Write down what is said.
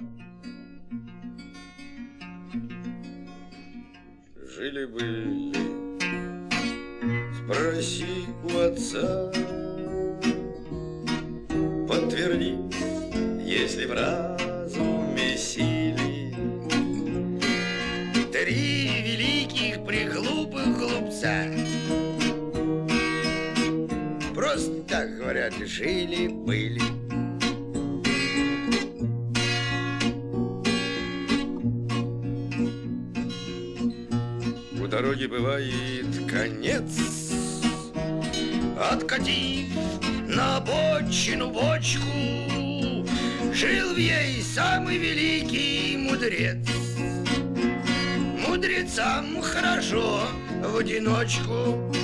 Жили-были, спроси у отца, подтверди, если в разуме силе. Три великих приглупых глупца, просто так говорят, жили-были. У дороги бывает конец. Откатив на обочину бочку, жил в ней самый великий мудрец. Мудрецам хорошо в одиночку.